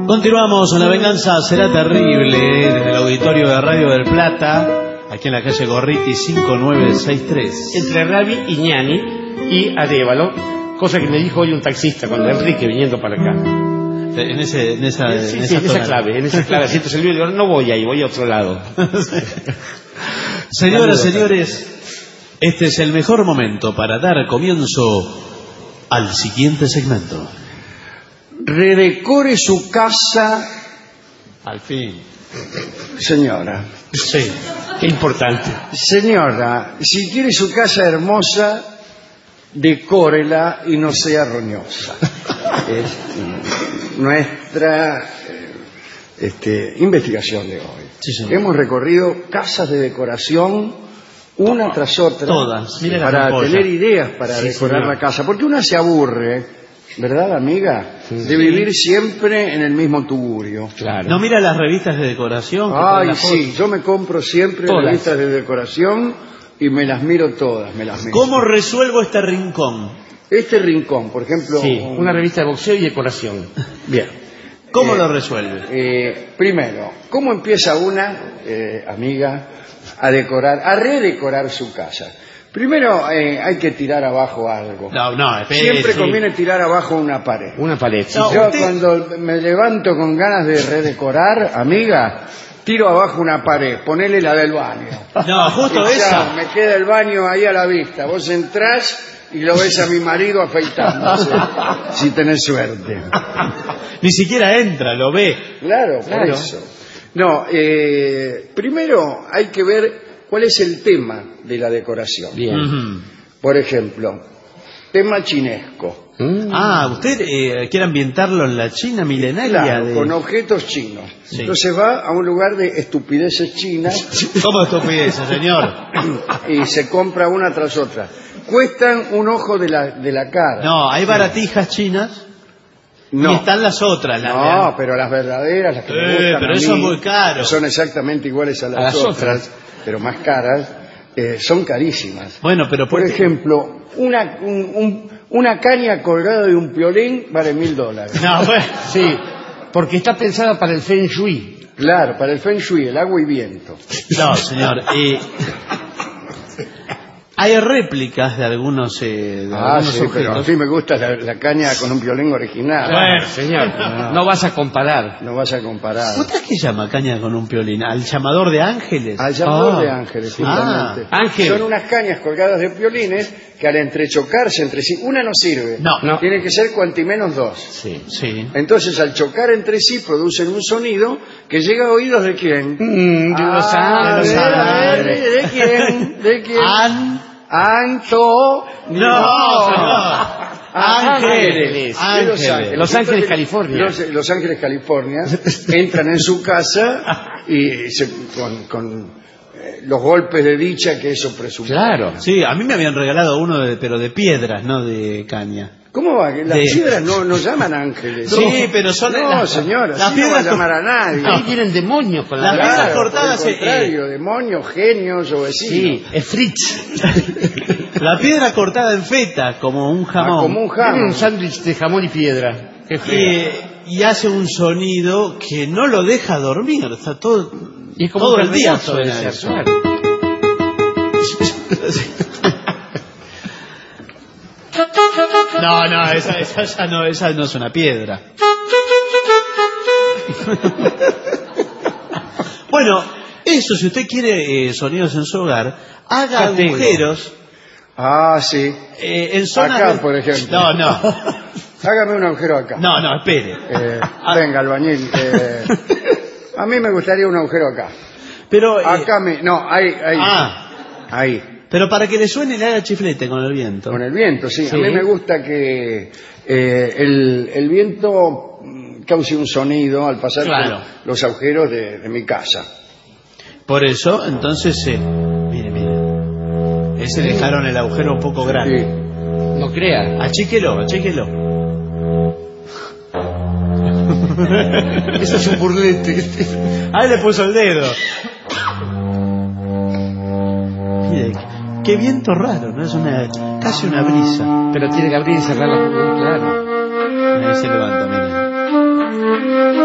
Continuamos, La Venganza Será Terrible, desde el auditorio de Radio del Plata, aquí en la calle Gorriti 5963. Entre Rabi y Ñani y Arévalo, cosa que me dijo hoy un taxista cuando Enrique viniendo para acá. En esa clave, asiento servido, digo, no voy ahí, voy a otro lado. Señoras, señores, este es el mejor momento para dar comienzo al siguiente segmento. Redecore su casa. Al fin. Señora. Sí, qué importante. Señora, si quiere su casa hermosa, decórela y no sea roñosa. Es nuestra investigación de hoy. Sí, hemos recorrido casas de decoración una tras otra. Todas. Para tener ideas para decorar la casa. Porque una se aburre, ¿verdad, amiga? De vivir siempre en el mismo tugurio. Claro. ¿No mira las revistas de decoración? Ay, sí, yo me compro siempre revistas de decoración y me las miro todas. ¿Cómo resuelvo este rincón? Este rincón, por ejemplo... Sí, una revista de boxeo y decoración. Bien. ¿Cómo lo resuelve? Primero, ¿cómo empieza una, amiga, a redecorar su casa? Primero hay que tirar abajo algo. Siempre conviene tirar abajo una pared. Una pared. Sí. Yo cuando me levanto con ganas de redecorar, amiga, tiro abajo una pared, ponele la del baño. No, justo esa. Me queda el baño ahí a la vista. Vos entrás y lo ves a mi marido afeitándose, si tenés suerte. Ni siquiera entra, lo ve. Claro. Por eso. No, primero hay que ver cuál es el tema de la decoración. Bien. Por ejemplo, tema chinesco. ¿Usted quiere ambientarlo en la China milenaria? Claro, con objetos chinos. Sí. Entonces va a un lugar de estupideces chinas. ¿Cómo estupideces, señor? Y se compra una tras otra. Cuestan un ojo de la cara. No, hay baratijas chinas. No. Y están las otras. Pero las verdaderas, las que me gustan pero eso es muy caro. Son exactamente iguales a las otras, pero más caras, son carísimas. Bueno, pero por ejemplo, una caña colgada de un piolín vale $1.000. No, bueno, sí, porque está pensada para el Feng Shui. Claro, para el Feng Shui, el agua y viento. No, señor. Hay réplicas de algunos, objetos. Pero a mí me gusta la caña con un violín original. Bueno, señor, no vas a comparar. No vas a comparar. ¿Usted qué llama caña con un violín? ¿Al llamador de ángeles? Al llamador de ángeles, justamente. Son unas cañas colgadas de violines que al entrechocarse entre sí, una no sirve. No. Tiene que ser cuanti menos dos. Sí. Entonces, al chocar entre sí, producen un sonido que llega a oídos de quién. De los ángeles. ¿De quién? No, señor. Ángeles. Los Ángeles, California. Los Ángeles, California entran en su casa y con los golpes de dicha que eso presupone. Claro. Sí, a mí me habían regalado uno pero de piedras, no de caña. ¿Cómo va? Las piedras no llaman ángeles. Sí, pero son... No, señora, las piedras no va a llamar a nadie. Ahí tienen demonios con las piedras cortadas. Al contrario, demonios, genios o vecinos. Sí, es Fritz. La piedra cortada en feta, como un jamón. Como un jamón. Tiene un sándwich de jamón y piedra. Y hace un sonido que no lo deja dormir. Está todo el día suena eso. No, esa no es una piedra. Bueno, eso, si usted quiere sonidos en su hogar, haga agujeros. Sí. En zonas acá, por ejemplo. No. Hágame un agujero acá. No, espere. Venga, albañil. A mí me gustaría un agujero acá. Pero acá ahí. Ahí. Pero para que le suene le haga chiflete con el viento. Con el viento, sí. A mí me gusta que el viento cause un sonido al pasar por los agujeros de mi casa. Por eso, entonces, mire. Ese dejaron el agujero un poco grande. Sí. No crea. Achíquelo. Eso es un burlete. Ahí le puso el dedo. Mire, qué viento raro, ¿no? Es casi una brisa. Pero tiene que abrir y cerrar la puerta, claro. Ahí se levanta, mire.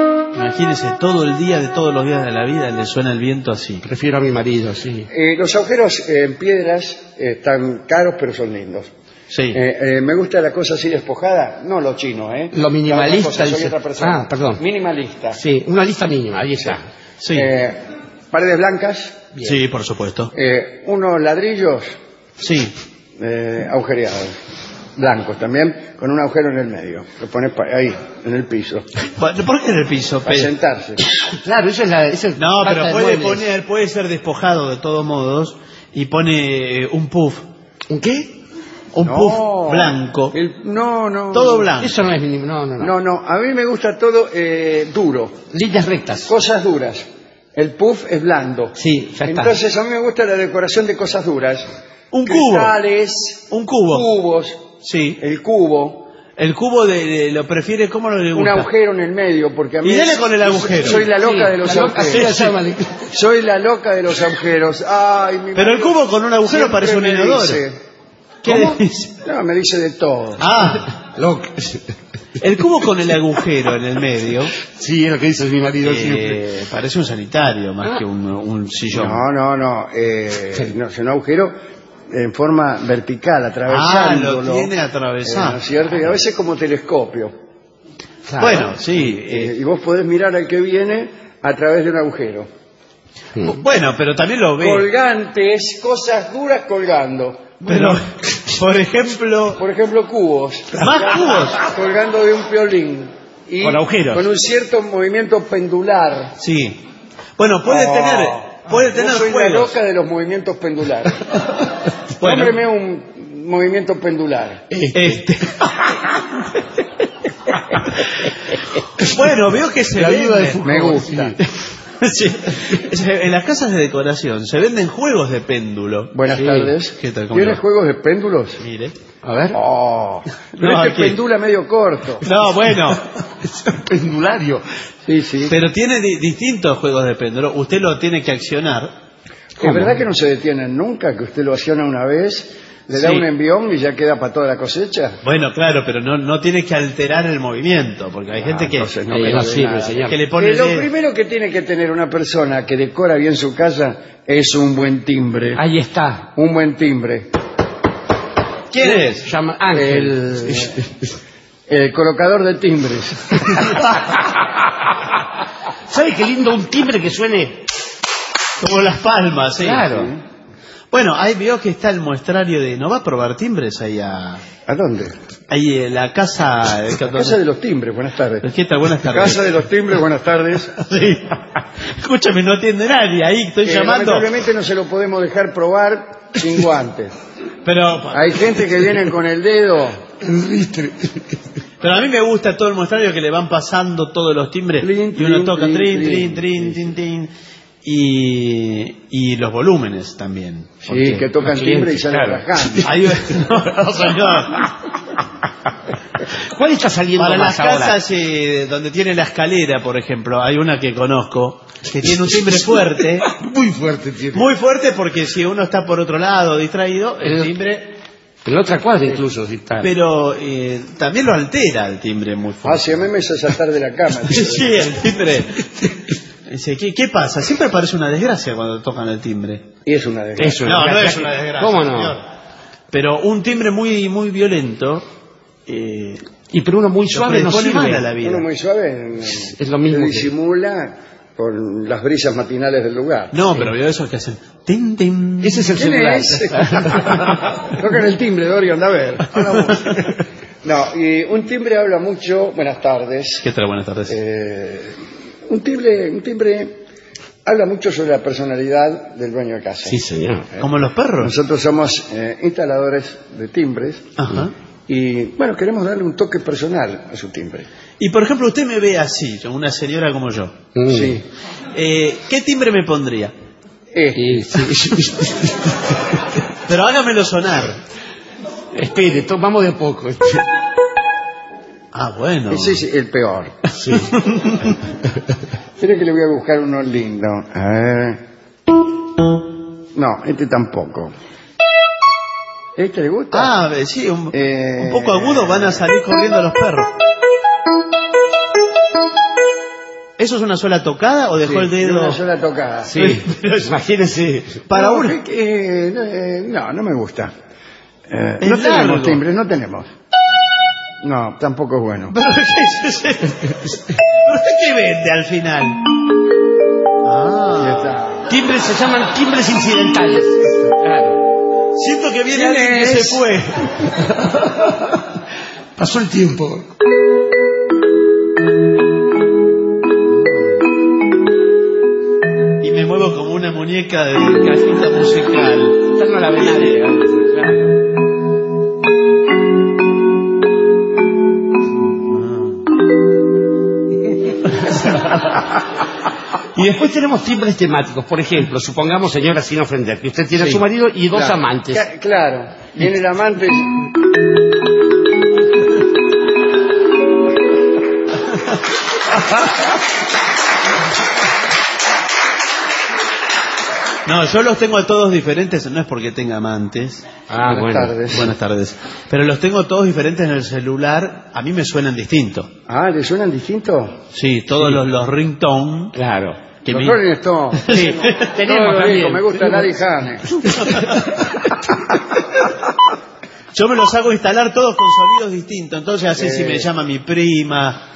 Imagínese, todo el día de todos los días de la vida le suena el viento así. Prefiero a mi marido, sí. Los agujeros en piedras están caros, pero son lindos. Sí. Me gusta la cosa así despojada, no lo chino, Lo minimalista. Soy otra persona. Perdón. Minimalista. Sí, una lista mínima, ahí está. Sí. Paredes blancas. Bien. Sí, por supuesto. Unos ladrillos. Sí. Agujereados. Blancos también, con un agujero en el medio. Lo pones ahí, en el piso. ¿Por qué en el piso? Para sentarse. Claro, eso es no, pero puede ser despojado de todos modos y pone un puff. ¿Un qué? Un puff blanco. No. Todo blanco. Eso no es mínimo. No, a mí me gusta todo duro. Líneas rectas. Cosas duras. El puff es blando. Sí, ya está. Entonces a mí me gusta la decoración de cosas duras. Un cubo. Un cubo. Cubos. Sí. El cubo. El cubo lo prefiere, ¿cómo lo le gusta? Un agujero en el medio, porque a mí... Y dale con el agujero. Soy la loca de los agujeros. Soy la loca de los agujeros. Ay, pero el cubo con un agujero parece un inodoro. ¿Qué dice? No, me dice de todo. Loca. El cubo con el agujero en el medio. Sí, es lo que dice mi marido siempre. Parece un sanitario más que un sillón. No, es un agujero en forma vertical, atravesándolo. Lo tiene atravesado. ¿No es cierto? Y a veces como telescopio. Claro. Bueno, sí. Y vos podés mirar al que viene a través de un agujero. Bueno, pero también lo ve. Colgantes, cosas duras colgando. Pero, por ejemplo, cubos. Más cubos. Colgando de un piolín. Y con agujeros. Con un cierto movimiento pendular. Sí. Bueno, puede tener soy juegos. La loca de los movimientos pendulares. Nómbreme un movimiento pendular. Bueno, veo que se vende. Me gusta. Sí. En las casas de decoración se venden juegos de péndulo. Buenas tardes. ¿Qué tal? ¿Tienes juegos de péndulos? Mire. A ver. Pero pendula medio corto. No, bueno. Es un pendulario. Sí. Pero tiene distintos juegos de péndulo. Usted lo tiene que accionar. ¿Es verdad que no se detienen nunca? Que usted lo acciona una vez, le da un envión y ya queda para toda la cosecha. Bueno, claro, pero no tiene que alterar el movimiento, porque hay gente que le pone... Lo primero que tiene que tener una persona que decora bien su casa es un buen timbre. Ahí está. Un buen timbre. ¿Quién es? Llama Ángel. El colocador de timbres. ¿Sabe qué lindo un timbre que suene? Como las palmas, sí. Claro. Bueno, ahí veo que está el muestrario de... ¿No va a probar timbres ahí a...? ¿A dónde? Ahí en la casa... La casa de los timbres, buenas tardes. ¿Qué tal? Buenas tardes. Casa de los timbres, buenas tardes. Sí. Escúchame, no atiende nadie ahí, estoy llamando. Lamentablemente no se lo podemos dejar probar sin guantes. Pero... Hay gente que viene con el dedo. Pero a mí me gusta todo el muestrario que le van pasando todos los timbres. Y uno toca trin. Y los volúmenes también. Sí, que tocan timbre y salen rajando. No, señor. ¿Cuál está saliendo para más las ahora? casas donde tiene la escalera, por ejemplo, hay una que conozco que tiene un timbre fuerte. Muy fuerte tiene. Muy fuerte, porque si uno está por otro lado distraído, el timbre... En la otra cuadra incluso, si está. Pero también lo altera el timbre muy fuerte. Si a mí me hizo saltar de la cama. Sí, el timbre... Dice, ¿qué pasa? Siempre parece una desgracia cuando tocan el timbre. Y es una desgracia. No es una desgracia. ¿Cómo no? Señor. Pero un timbre muy violento... y pero uno muy suave no sirve. Mal a la vida. Uno muy suave es lo mismo se disimula con las brisas matinales del lugar. No, pero veo esos que hacen... Tin, tin. Ese es el celular. Tocan el timbre, Dorio, anda a ver. No, y un timbre habla mucho... Buenas tardes. ¿Qué tal? Buenas tardes. Un timbre habla mucho sobre la personalidad del dueño de casa. Sí, señor. ¿Como los perros? Nosotros somos instaladores de timbres. Ajá. Y, bueno, queremos darle un toque personal a su timbre. Y, por ejemplo, usted me ve así, una señora como yo. Sí. ¿Qué timbre me pondría? Sí. Pero hágamelo sonar. Espere, vamos de a poco. Bueno. Ese es el peor. Sí. Creo que le voy a buscar uno lindo. No, este tampoco. ¿Este le gusta? Sí, un poco agudo, van a salir corriendo los perros. ¿Eso es una sola tocada o dejó el dedo? Una sola tocada. Sí, pero imagínense. Para uno. No me gusta. No tenemos timbres, no tenemos. No, tampoco es bueno. ¿Pero qué vende al final? Timbres se llaman timbres incidentales. Claro. Siento que viene alguien que se fue. Pasó el tiempo. Y me muevo como una muñeca de cajita musical. Esta no la ve nadie. Claro. Y después tenemos timbres temáticos. Por ejemplo, supongamos, señora, sin ofender, que usted tiene a su marido y dos amantes. Claro, viene el amante. No, yo los tengo a todos diferentes, no es porque tenga amantes. Buenas tardes. Buenas tardes. Pero los tengo todos diferentes en el celular, a mí me suenan distintos. ¿Le suenan distintos? Sí, todos los ringtone. Claro. Los Rolling Stones. Sí, tenemos también. Me gusta Larry Hane. Yo me los hago instalar todos con sonidos distintos, entonces así si me llama mi prima,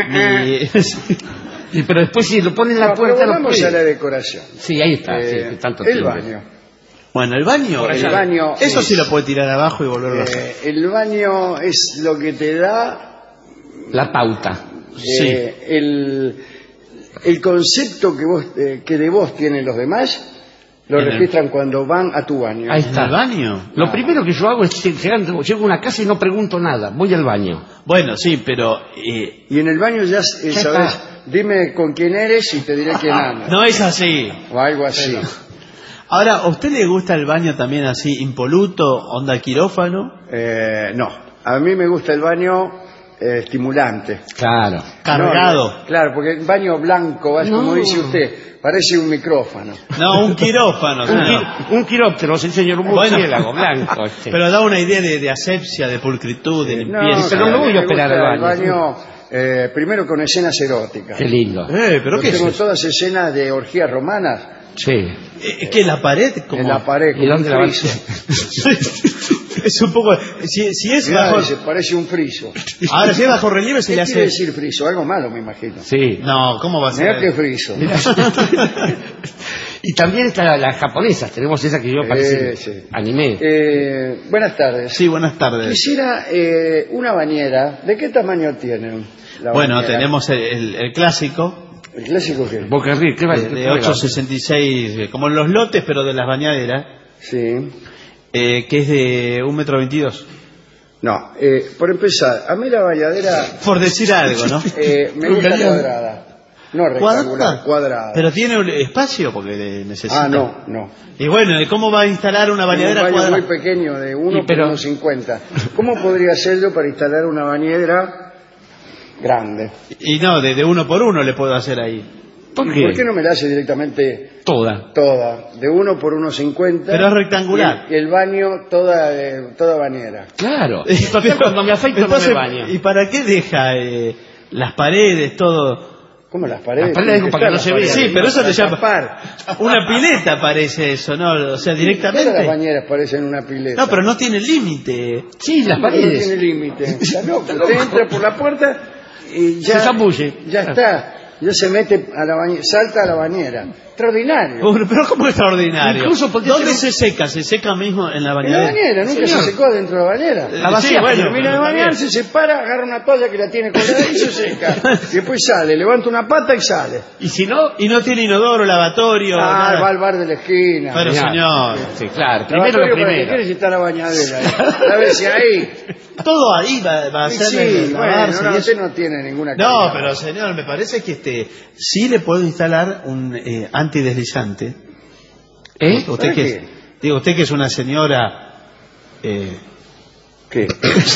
Pero después si lo ponen en la puerta... Pero vamos a la decoración. Sí, ahí está. Tanto el tiempo. baño. Bueno, el baño eso sí lo puede tirar abajo y volverlo a hacer. El baño es lo que te da... La pauta. El concepto que de vos tienen los demás... Lo registran cuando van a tu baño. Ahí está. ¿El baño? Lo primero que yo hago es llego a una casa y no pregunto nada. Voy al baño. Bueno, sí, pero... Y en el baño ya sabes, dime con quién eres y te diré quién andas. No es así. O algo así. Ahora, ¿a usted le gusta el baño también así, impoluto, onda quirófano? No. A mí me gusta el baño estimulante. Claro. Cargado. No, claro, porque el baño blanco, como dice usted... Parece un micrófono. No, un quirófano. Un quiróptero, señor, un murciélago blanco. Pero da una idea de asepsia, de pulcritud, de limpieza. Pero no voy a operar al baño. Primero con escenas eróticas. Qué lindo. ¿Pero qué tengo todas escenas de orgías romanas. Sí. ¿Qué, en la pared? ¿Cómo? En la pared. ¿Y dónde la vas? Es un poco... Si es bajo... Parece un friso. Ahora, si es bajo relieve se le hace... ¿Qué quiere decir friso? Algo malo, me imagino. Sí. No, ¿cómo va a ser? Mirá qué friso. Y también están las japonesas. Tenemos esa que yo parece anime. Buenas tardes. Sí, buenas tardes. Quisiera una bañera. ¿De qué tamaño tienen? Bueno, tenemos el clásico. ¿El clásico qué? Boca Rica, ¿qué vale? De 8,66, como en los lotes, pero de las bañaderas. Sí. Que es de 1,22 m. No, por empezar, a mí la bañadera... Por decir algo, ¿no? Me gusta cuadrada. No rectangular, cuadrada. ¿Pero tiene espacio? Porque necesita... no. Y bueno, ¿cómo va a instalar una bañadera cuadrada? Un baño muy pequeño, de 1 por 1,50. ¿Cómo podría ser yo para instalar una bañadera grande? Y no, de 1 por 1 le puedo hacer ahí. ¿Por qué no me la hace directamente toda? De 1 por 1,50. Pero es rectangular. Y el baño, toda bañera. Claro. Cuando me afeito entonces, no me baño. ¿Y para qué deja las paredes, todo? ¿Cómo las paredes? Las paredes para que no se vea. Sí, pero eso le llama... Una pileta parece eso, ¿no? O sea, directamente... Todas las bañeras parecen una pileta. No, pero no tiene límite. Sí, las paredes. No tiene límite. Usted entra por la puerta y ya... Se zambulle. Ya está. Ya se mete a la bañera, salta a la bañera. Extraordinario. Pero ¿cómo extraordinario? Incluso ¿Dónde se seca? ¿Se seca mismo en la bañera? En la bañera, nunca se secó dentro de la bañera. La vacía, bueno, termina de bañarse, se para, agarra una toalla que la tiene colgada y se seca. Y después sale, levanta una pata y sale. ¿Y si no? Y no tiene inodoro, lavatorio. Nada. Va al bar de la esquina. Pero señor. Sí, claro. Primero lo primero. ¿Qué quieres estar la bañadera? A ver si ahí. Todo ahí va a ser. Sí, bueno, usted no tiene ninguna calidad. No, pero señor, me parece que sí le puedo instalar un antideslizante. ¿Usted qué es? Digo, usted que es una señora... ¿Qué? ¿Que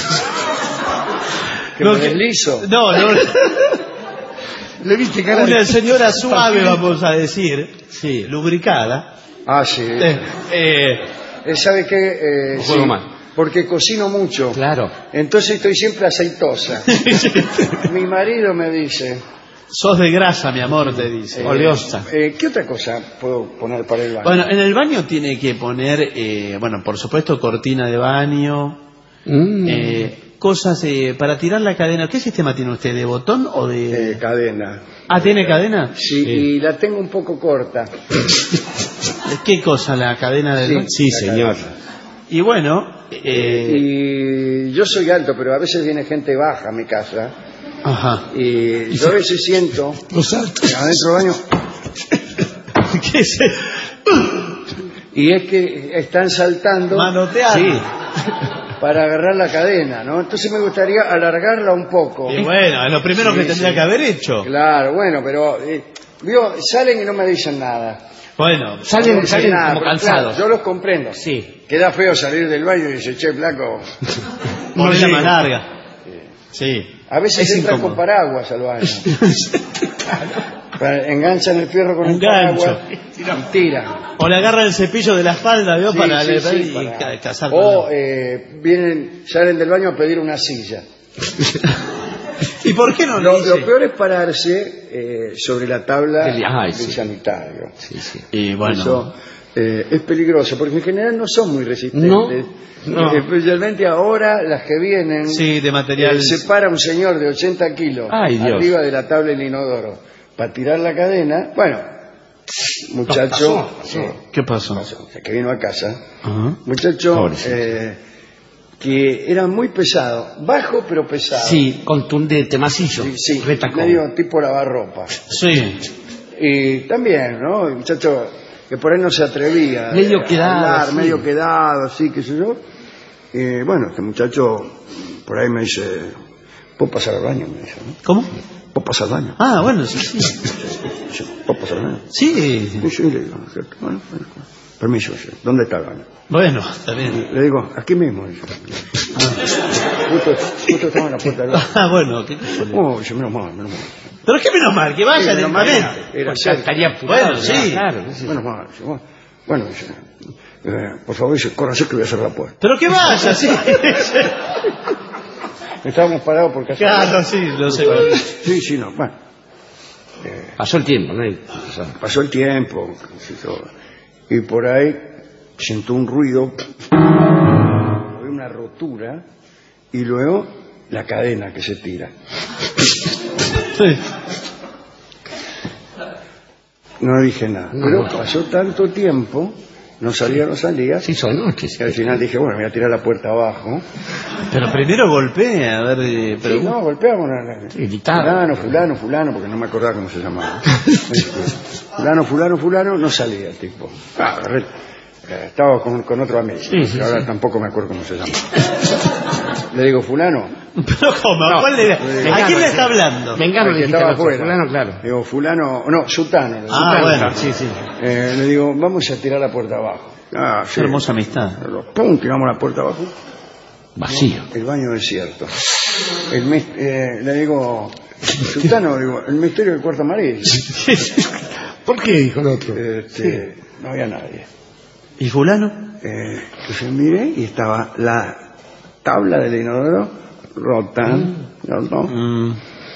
no, me deslizo? No. ¿Le viste cara una señora suave, vamos a decir. Sí, lubricada. Ah, sí. ¿Sabe qué? Sí, porque cocino mucho. Claro. Entonces estoy siempre aceitosa. Mi marido me dice... Sos de grasa, mi amor, te dice. Oleosa. ¿Qué otra cosa puedo poner para el baño? Bueno, en el baño tiene que poner, bueno, por supuesto, cortina de baño, cosas para tirar la cadena. ¿Qué sistema tiene usted? ¿De botón o de...? Cadena. Ah, ¿tiene cadena? Sí, y la tengo un poco corta. ¿Qué cosa? ¿La cadena del...? Sí, señor. Cadena. Y bueno... Y yo soy alto, pero a veces viene gente baja a mi casa. Ajá. Y yo a veces siento adentro del baño. ¿Qué es eso? Y es que están saltando. Manoteando. Sí. Para agarrar la cadena, ¿no? Entonces me gustaría alargarla un poco. Y bueno, es lo primero que tendría que haber hecho. Claro, bueno, pero salen y no me dicen nada. Bueno, salen nada, como cansados. Claro, yo los comprendo. Sí. Queda feo salir del baño y dice, che, flaco. ponela más larga. Sí. A veces Es entran incómodo. con paraguas al baño. Enganchan el fierro con Un el paraguas gancho. y tiran. O le agarra el cepillo de la espalda, ¿vio? Sí, para sí, leer sí, y para- cazar. O salen del baño a pedir una silla. ¿Y por qué no Lo lo dice? peor es pararse sobre la tabla Ay, del sí. sanitario. Sí, sí. Y bueno, Eso es peligroso, porque en general no son muy resistentes. No. Especialmente ahora las que vienen. sí, de material. Se para un señor de 80 kilos Ay, Dios. arriba de la tabla del inodoro para tirar la cadena. Bueno, muchacho, ¿Qué pasó? o sea, que vino a casa, Ajá. muchacho Pobrecito. que era muy pesado, bajo pero pesado. Sí, contundente, macizo. Sí, Retacón. medio tipo lavarropa. Sí. Y también, ¿no? El muchacho que por ahí no se atrevía Medio a quedado, hablar, sí. medio quedado, así, qué sé yo. Bueno, este muchacho por ahí me dice, ¿puedo pasar al baño? Me dice, ¿no? ¿Cómo? ¿Puedo pasar al baño? Ah, bueno, sí, sí. Dice, ¿puedo pasar al baño? Sí, Sí, le digo, ¿no es cierto? Bueno, permiso, dice, ¿dónde está el baño? bueno, está bien. Le digo, aquí mismo, dice. Justo estaba en la puerta del baño. Ah, bueno, ¿qué? Oh, dice, menos mal, menos mal. Pero qué menos mal, que vaya Menos mal, directamente. era O sea, cerca. estaría apurado. Bueno, sí. Claro. Menos mal, dice, bueno, dice, por favor, dice, córrase que voy a cerrar la puerta. Pero que vaya, sí. Estábamos parados por casa. Claro, sí, lo sé. Sí, no, bueno. Pasó el tiempo, ¿no? Pasó el tiempo, qué sé yo, y por ahí siento un ruido, una rotura, y luego la cadena que se tira. Sí. No dije nada, pero pasó tanto tiempo, no salía, Sí, son noches. y al final dije, bueno, voy a tirar la puerta abajo. Pero primero golpea, a ver. Pero... Sí, no, golpeamos. Gritaba. Fulano, porque no me acordaba cómo se llamaba. Fulano, no salía el tipo. Agarré. Estaba con otro amigo, Sí, ahora tampoco me acuerdo cómo se llama. Le digo, fulano. Pero ¿cómo? No, ¿A quién le está hablando? Vengano al le que dijiste estaba al otro. afuera. Fulano, claro. Le digo, fulano, no, sultano. Le digo, Ah, bueno. Sí, sí. le digo, vamos a tirar la puerta abajo. Qué hermosa amistad. Pum, tiramos la puerta abajo. Vacío. El baño desierto. Le digo, sultano, digo, el misterio del cuarto amarillo. ¿Por qué dijo el otro? No había nadie. ¿Y fulano? Entonces miré y estaba la tabla del inodoro rota, ¿no?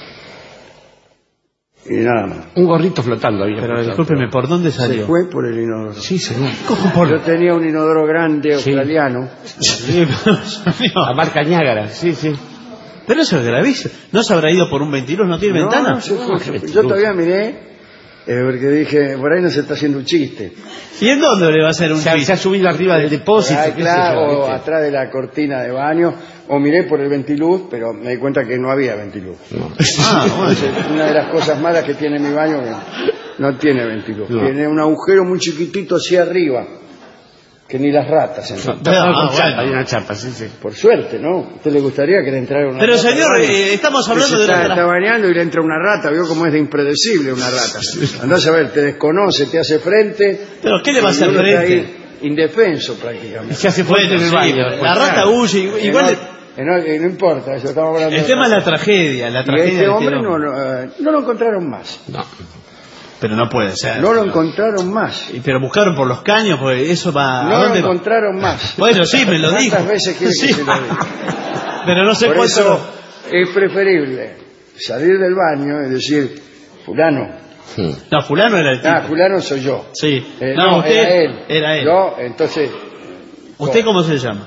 Y nada más. Un gorrito flotando ahí. Pero discúlpeme, ¿por dónde Se salió? fue por el inodoro. Sí, señor. Yo tenía un inodoro grande australiano. Sí, pero, La marca Niágara. Sí, sí. pero eso es gravísimo. ¿No se habrá ido por un ventiluz? ¿No tiene ventana? No, se fue. qué Yo todavía miré, porque dije, por ahí no se está haciendo un chiste. ¿Y en dónde le va a hacer un Se ha chiste? subido arriba del depósito. Ahí, qué sé claro, yo, o ¿viste? atrás de la cortina de baño, o miré por el ventiluz, pero me di cuenta que no había ventiluz. Ah, bueno. Una de las cosas malas que tiene mi baño que no tiene ventiluz. No. Tiene un agujero muy chiquitito hacia arriba, que ni las ratas entran. bueno. Hay una chapa, sí, sí. Por suerte, ¿no? ¿A usted le gustaría que le entrara una Pero rata señor, al baño? estamos Que hablando se de está bañando y le entra una rata, vio cómo es de impredecible una rata. Andás a ver, te desconoce, te hace frente. ¿Pero qué le va a y hacer uno está frente? ahí indefenso prácticamente. Se hace fuerte Bueno, en el sí, baño. la rata huye. Igual No importa, eso estamos hablando. el de tema es otra la tragedia. La cosa. Y tragedia este de hombre hombre. no lo encontraron más. No. Pero no puede ser. No lo encontraron más. Pero buscaron por los caños, porque eso va... ¿a No lo dónde va? encontraron más. Bueno, sí, me lo dijo. ¿Cuántas veces quiere que Sí. se lo diga? Pero no sé Por cuánto... eso es preferible salir del baño y decir, fulano. No, fulano era el tipo. Fulano soy yo. Sí. No, usted era él. Yo, entonces... ¿Usted cómo se llama?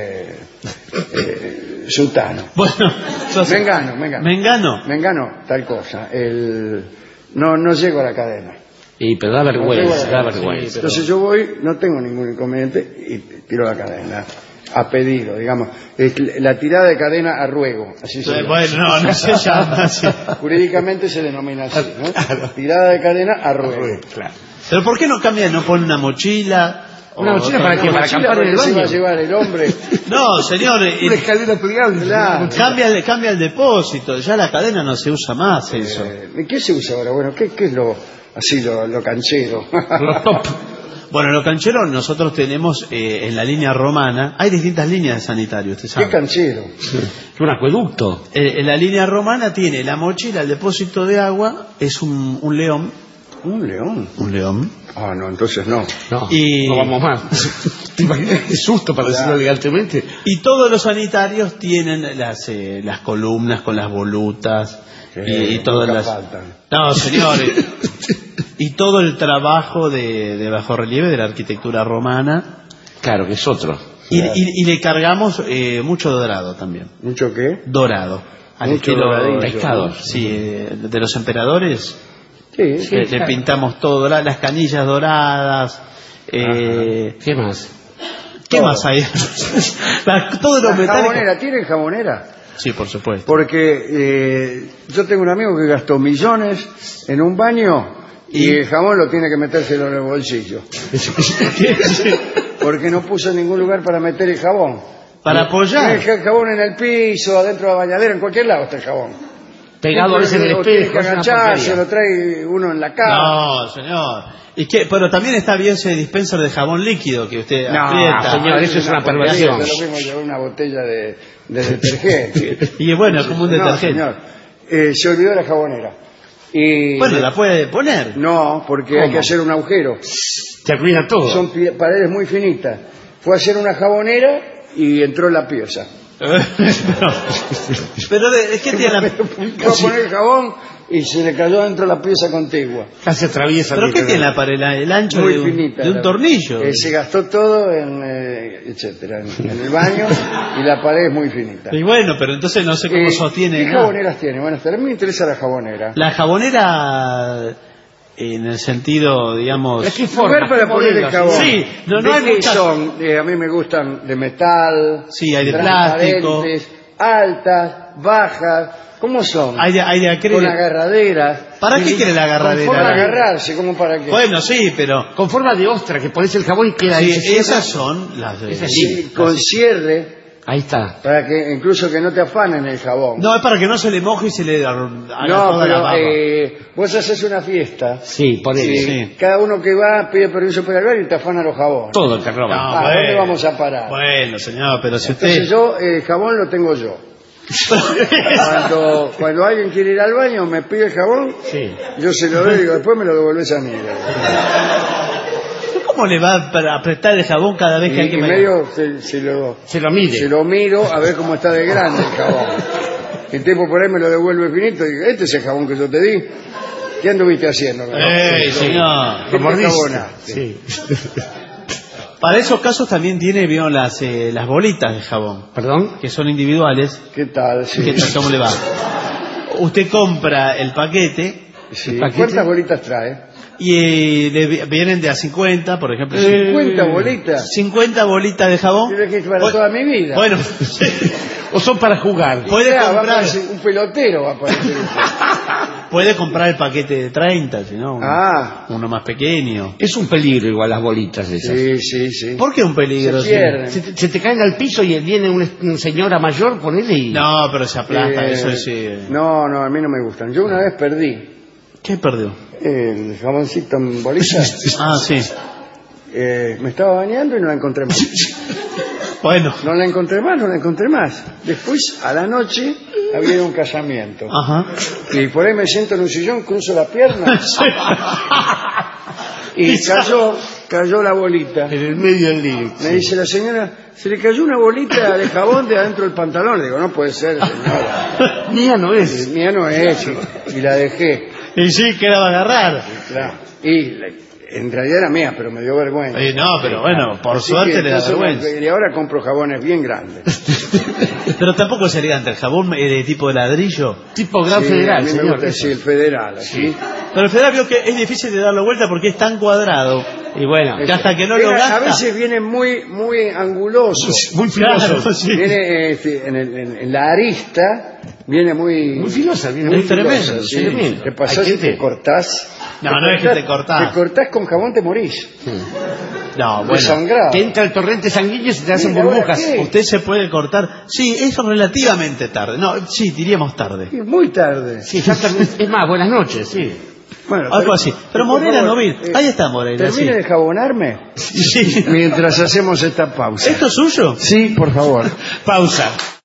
Sultano. Bueno, Mengano, tal cosa. No llego a la cadena. Pero da vergüenza, Sí, entonces yo voy, no tengo ningún inconveniente y tiro la cadena. A pedido, digamos. La tirada de cadena a ruego. Así se llama. Bueno, no se llama así. Jurídicamente se denomina así, ¿no? Tirada de cadena a ruego. Claro. Pero ¿por qué no cambia, no pone una mochila? ¿Una mochila para qué? ¿Para acampar en el baño? Se va a llevar el hombre. No, señor. Una escalera plegable. Claro. Cambia el depósito. Ya la cadena no se usa más, eso. ¿Qué se usa ahora? Bueno, ¿qué es lo canchero? Los top. Bueno, lo canchero nosotros tenemos en la línea romana. Hay distintas líneas de sanitario, usted sabe. ¿Qué canchero? Un acueducto. En la línea romana tiene la mochila, el depósito de agua, es un león. ¿Un león? Un león. Ah, no, entonces no. No vamos más. ¿Te imaginas qué susto para decirlo elegantemente? Y todos los sanitarios tienen las columnas con las volutas y todas las... faltan. No, señores. Y todo el trabajo de bajorrelieve de la arquitectura romana. Claro, que es otro. Y le cargamos mucho dorado también. ¿Mucho qué? Dorado. Al Mucho estilo doradillo. Pescados. Sí, de los emperadores. Sí. Le pintamos todo dorado, las canillas doradas. ¿Qué más? ¿Qué más hay? Todo lo metálico. ¿Jabonera? ¿Tienen jabonera? Sí, por supuesto. Porque yo tengo un amigo que gastó millones en un baño y el jabón lo tiene que metérselo en el bolsillo. Porque no puso ningún lugar para meter el jabón. Para apoyar. Tiene el jabón en el piso, adentro de la bañadera, en cualquier lado está el jabón. Pegado a veces en el espejo. Tiene que agacharse, lo trae uno en la cara. No, señor. Pero también está bien ese dispenser de jabón líquido que usted aprieta. Señor, eso es una perversión. Yo lo mismo llevar una botella de detergente. Y bueno, es como un detergente. No, señor. Se olvidó la jabonera. Bueno, la puede poner. No, porque ¿Cómo? hay que hacer un agujero. Te arruina todo. Son paredes muy finitas. Fue a hacer una jabonera y entró en la pieza. Pero es que tiene la... Fue a poner el jabón y se le cayó dentro de la pieza contigua. Casi atraviesa. ¿Pero qué tiene la pared? El ancho Muy de finita, un tornillo. Se gastó todo etcétera, en el baño y la pared es muy finita. Y bueno, pero entonces no sé cómo sostiene. ¿Qué jaboneras tiene? Bueno, a mí me interesa la jabonera. La jabonera, en el sentido, digamos... ¿De qué forma? Lugar para poner el jabón. Sí, no hay muchas... son, a mí me gustan de metal, Sí, hay de plástico. transparentes, altas, bajas. ¿Cómo son? Hay de acrílico. Con agarraderas. ¿Para qué quiere la agarradera? Para agarrarse, ¿cómo para qué? Bueno, sí, pero... Con forma de ostra, que pones el jabón y queda ahí. Sí, esas son las de... Sí, con cierre, Ahí está. para que incluso que no te afanen el jabón. No, es para que no se le moje y se le haga No, toda la pero baba. vos haces una fiesta. Sí, por y Sí. cada uno que va pide permiso para el baño y te afana los jabones. Todo te roban. No. ¿Dónde bueno. vamos a parar? Bueno, señor, pero si usted... Entonces yo, el jabón lo tengo yo. Cuando alguien quiere ir al baño, me pide el jabón, Sí. yo se lo doy y digo, después me lo devolvés a mí. ¿Cómo le va a apretar el jabón cada vez que hay que Y medio se Se lo mide. lo miro a ver cómo está de grande el jabón. El tipo por ahí me lo devuelve finito y digo, este es el jabón que yo te di. ¿Qué anduviste haciendo? Señor. ¿Qué me mordiste? jabonaste? Sí. Para esos casos también tiene, vieron, las bolitas de jabón, ¿Perdón? que son individuales. ¿Qué tal? Sí. ¿Qué tal? ¿Cómo le va? Usted compra el paquete Sí. ¿Paquete? ¿Cuántas bolitas trae? y vienen de a 50, por ejemplo. 50 bolitas. 50 bolitas de jabón. Tiene que ir para toda mi vida. Bueno, ¿O son para jugar? puede Va a comprar, aparecer un pelotero va a aparecer. puede comprar el paquete de 30, si no, uno más pequeño. Es un peligro igual las bolitas esas. Sí. ¿Por qué un peligro? Se pierden. Se te caen al piso y viene una señora mayor, ponele y... No, pero se aplasta, eso es... No, a mí no me gustan. Yo una vez perdí ¿Qué perdió? el jaboncito en bolitas. Ah, sí. Me estaba bañando y no la encontré más. Bueno. No la encontré más. Después, a la noche, había un casamiento. Ajá. Y por ahí me siento en un sillón, cruzo la pierna y cayó la bolita. En el medio del lío. Me dice la señora, se le cayó una bolita de jabón de adentro del pantalón. Le digo, no puede ser, señora. Mía no es. Mía no es. Y la dejé. Y sí, que la va a agarrar. Claro. Y en realidad era mía, pero me dio vergüenza. No, pero bueno, por suerte le da vergüenza. Y ahora compro jabones bien grandes. Pero tampoco es elegante. El jabón de tipo de ladrillo. Tipo Gran Federal, a mí señor. me gusta, sí, el Federal. ¿sí? Pero el Federal vio que es difícil de darle vuelta porque es tan cuadrado. Y bueno, que hasta que no lo gasta... A veces viene muy anguloso. Muy filoso. Claro, sí. Viene en la arista, viene muy filosa, viene muy muy tremendo. filosa, sí. Tremendo. ¿Qué pasa si te cortás? No es que te cortás. Te cortás con jabón, te morís. No, bueno. Desangrado. Te entra el torrente sanguíneo y se te hacen Mira, burbujas. ¿qué? Usted se puede cortar. Sí, eso relativamente tarde. No, sí, diríamos tarde. Es muy tarde. Sí, es más, buenas noches, sí. Bueno, Algo así. Pero Morena no vi. Ahí está Morena. ¿Termine de jabonarme? Sí. Mientras hacemos esta pausa. ¿Esto es suyo? Sí, por favor. Pausa.